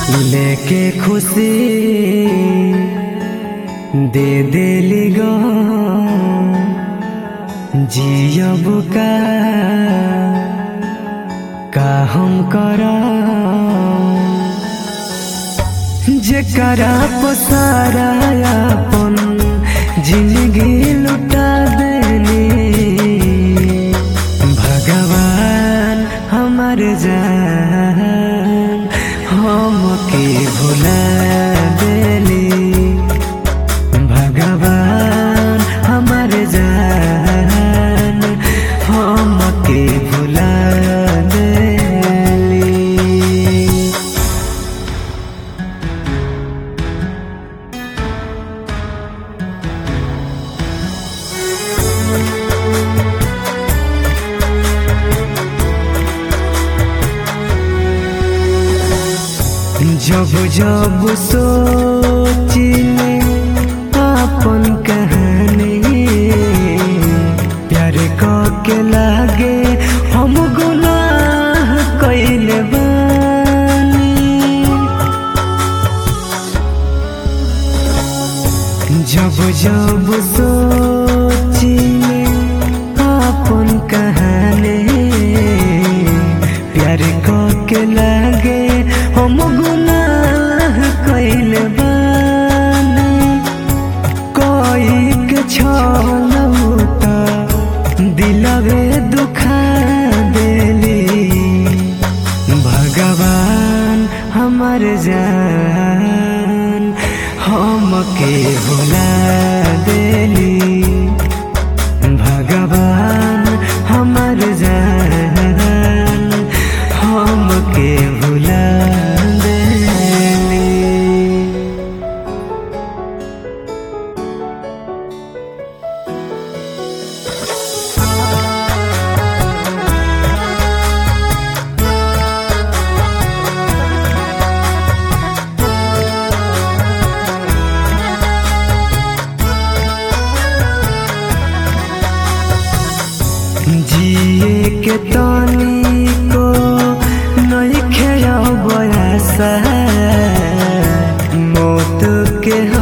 लेके खुशी दे देली गो जियब का हम करा जेकरा पसारा अपन जिंदगी लुटा देनी भगवान हमार जान हमके भुला देली भगवान हमार जान हमके भुला देली। जब जब सोचिले अपन कहानी प्यार के लागे हम गुनाह कइले बानी। जब जब सोचिले अपन कहानी प्यार के लागे हम गुनाह कइले बानी। कोई के छलौता दिलवे दुखा देली भगवान हमार जान हमके भुला देली भगवान हमार जान हमके भुला देली। जिए के तनी को नहीं खेया बयासा मौत के